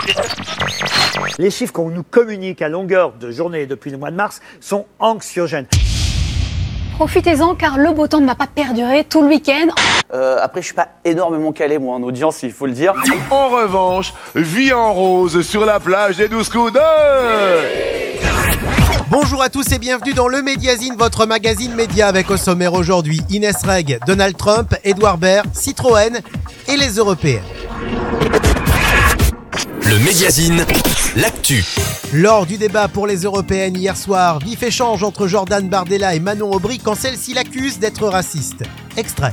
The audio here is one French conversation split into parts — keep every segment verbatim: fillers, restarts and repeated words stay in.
Les chiffres qu'on nous communique à longueur de journée depuis le mois de mars sont anxiogènes. Profitez-en car le beau temps ne va pas perdurer tout le week-end. Euh, après, je suis pas énormément calé, moi, en audience, il faut le dire. En revanche, vie en rose sur la plage des douze coups de... Bonjour à tous et bienvenue dans le Médiazine, votre magazine média avec au sommaire aujourd'hui Inès Reg, Donald Trump, Edouard Baird, Citroën et les Européennes. Le Médiazine, l'actu. Lors du débat pour les Européennes hier soir, vif échange entre Jordan Bardella et Manon Aubry quand celle-ci l'accuse d'être raciste. Extrait.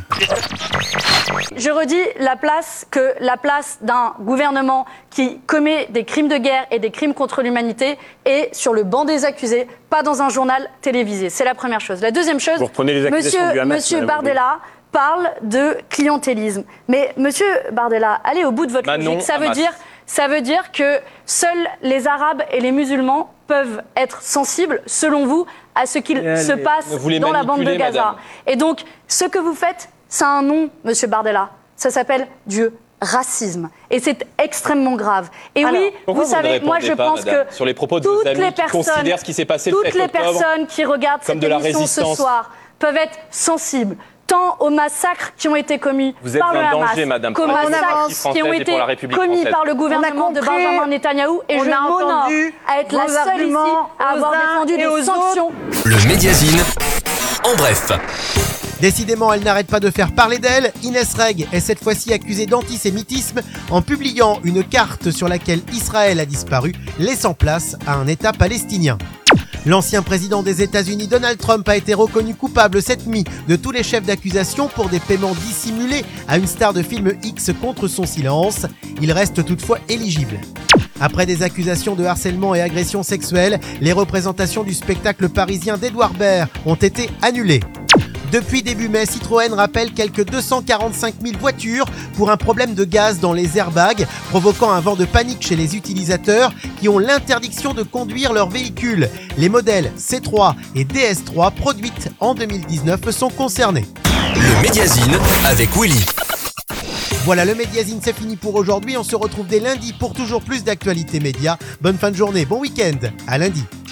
Je redis la place que la place d'un gouvernement qui commet des crimes de guerre et des crimes contre l'humanité est sur le banc des accusés, pas dans un journal télévisé. C'est la première chose. La deuxième chose, Vous reprenez les accusations monsieur, du Hamas, monsieur madame Bardella parle de clientélisme. Mais monsieur Bardella, allez au bout de votre Manon logique. Ça veut Hamas. dire, ça veut dire que seuls les Arabes et les musulmans peuvent être sensibles, selon vous, à ce qu'il Allez, se passe vous les dans la bande de manipulez, Gaza. madame. Et donc, ce que vous faites, ça a un nom, monsieur Bardella. Ça s'appelle du racisme. Et c'est extrêmement grave. Et Alors, oui, pourquoi vous vous ne savez, moi répondez je pas, pense madame, que sur les propos de vos toutes amis les qui personnes, considèrent ce qui s'est passé le toutes sept les octobre personnes qui regardent comme cette de la émission ce résistance. soir peuvent être sensibles tant aux massacres qui ont été commis Vous êtes par le un Hamas danger, madame, qu'aux pour la massacres démocratie qui ont française et été pour la République commis française. par le gouvernement de compris. Benjamin Netanyahou. Et On je a m'honore entendu à être la vos seule ici arguments à avoir aux uns défendu et aux des sanctions. Le Médiazine, en bref. Décidément, elle n'arrête pas de faire parler d'elle. Inès Reg est cette fois-ci accusée d'antisémitisme en publiant une carte sur laquelle Israël a disparu, laissant place à un État palestinien. L'ancien président des États-Unis Donald Trump a été reconnu coupable cette nuit de tous les chefs d'accusation pour des paiements dissimulés à une star de film X contre son silence. Il reste toutefois éligible. Après des accusations de harcèlement et agression sexuelle, les représentations du spectacle parisien d'Edouard Baird ont été annulées. Depuis début mai, Citroën rappelle quelques deux cent quarante-cinq mille voitures pour un problème de gaz dans les airbags, provoquant un vent de panique chez les utilisateurs qui ont l'interdiction de conduire leur véhicule. Les modèles C trois et D S trois produites en deux mille dix-neuf sont concernés. Le Médiazine avec Willy. Voilà, le Médiazine, c'est fini pour aujourd'hui. On se retrouve dès lundi pour toujours plus d'actualités médias. Bonne fin de journée, bon week-end, à lundi.